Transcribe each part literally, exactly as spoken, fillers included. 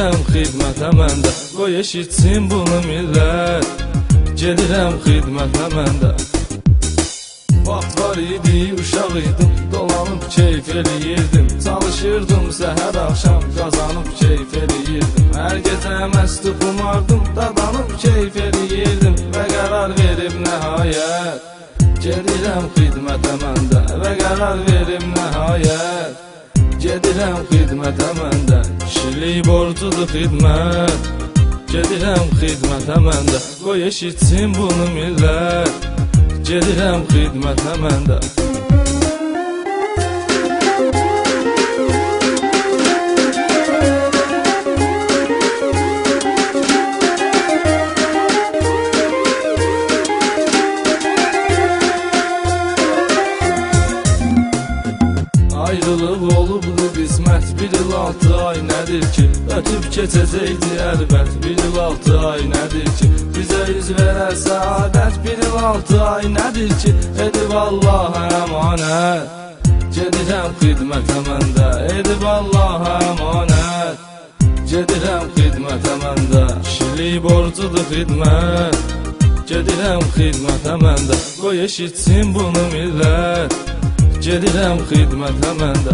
Gedirəm xidmətə məndə, qoy eşitsin bunu millət. Gedirəm xidmətə məndə. Vaxt var idi, uşaq idim, dolanıb keyf eləyirdim. Çalışırdım səhər axşam, qazanıb keyf eləyirdim. Hər gecə məsti xumardım, dadanıb keyf eləyirdim. Və qərar verib nəhayət, gedirəm xidmətə məndə. Və qərar verib nəhayət, gedirəm xidmətə məndə. Kişilik borcudur xidmət, gedirəm xidmətə məndə. Qoy eşitsin bunu millət, gedirəm xidmətə məndə. Ayrılıq olubdu qismət, bir il altı ay nədir ki? Ötüb keçəcəkdi əlbət, bir il altı ay nədir ki? Bizə yüz verər səadət, bir il altı ay nədir ki? Edib Allaha əmanət, gedirəm xidmətə məndə. Edib Allaha əmanət, gedirəm xidmətə məndə. Kişilik borcudur xidmət, gedirəm xidmətə məndə. Qoy eşitsin bunu millət, gedirəm xidmətə məndə.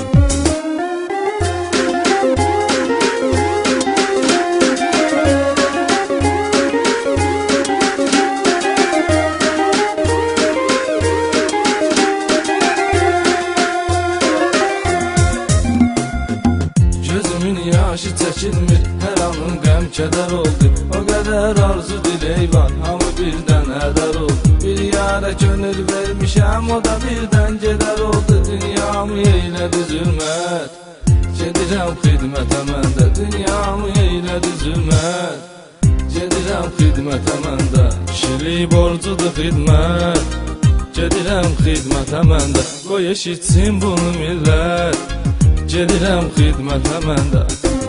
Gözümün yaşı çəkilmir, hər anın qəm kədər oldu. O qədər arzu dilək var, hamı birdən hədər oldu. Bir yara könül vermişəm, o da birdən gedər oldu. Dünyamı eylədi zülmət, gedirəm xidmətə məndə. Dünyamı eylədi zülmət, gedirəm xidmətə məndə. Kişilik borcudur xidmət, gedirəm xidmətə məndə. Qoy eşitsin bunu millət, gedirəm xidmətə məndə.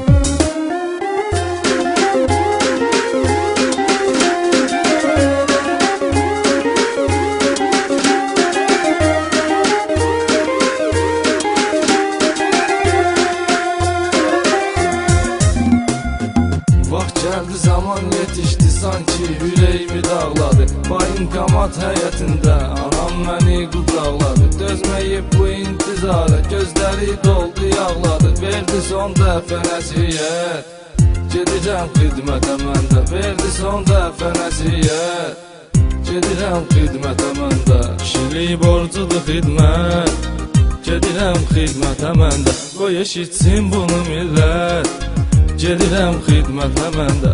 Gəldi zaman yetişdi, sanki ürəyimi dağladı. Bayınqamat həyətində anam məni qucaqladı. Dözməyib bu intizara, gözləri doldu yağladı. Verdi son dəfə nəsiyyət, gedirəm xidmətə məndə. Verdi son dəfə nəsiyyət, gedirəm xidmətə məndə. Kişilik borcudur xidmət, gedirəm xidmətə məndə. Qoy eşitsin bunu millət, gedirəm xidmətə məndə.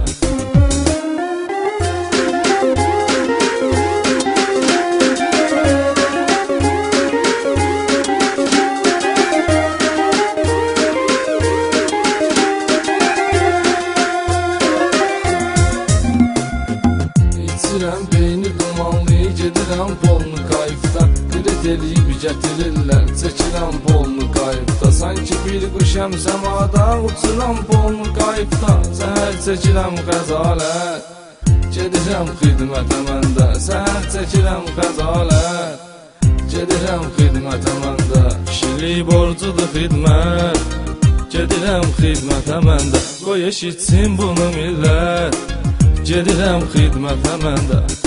İçirəm beyni dumanlı, gedirəm bolnu qayıfda. Bilet eləyib gətirirlər, çəkirəm bolnu qayıfda. Sanki bir quşəm səmada, uçuram bolnu qayıfda. Səhər çəkirəm qəzalət, gedirəm xidmətə məndə. Səhər çəkirəm qəzalət, gedirəm xidmətə məndə. Kişilik borcudur xidmət, gedirəm xidmətə məndə. Qoy eşitsin bunu millət, gedirəm xidmətə məndə.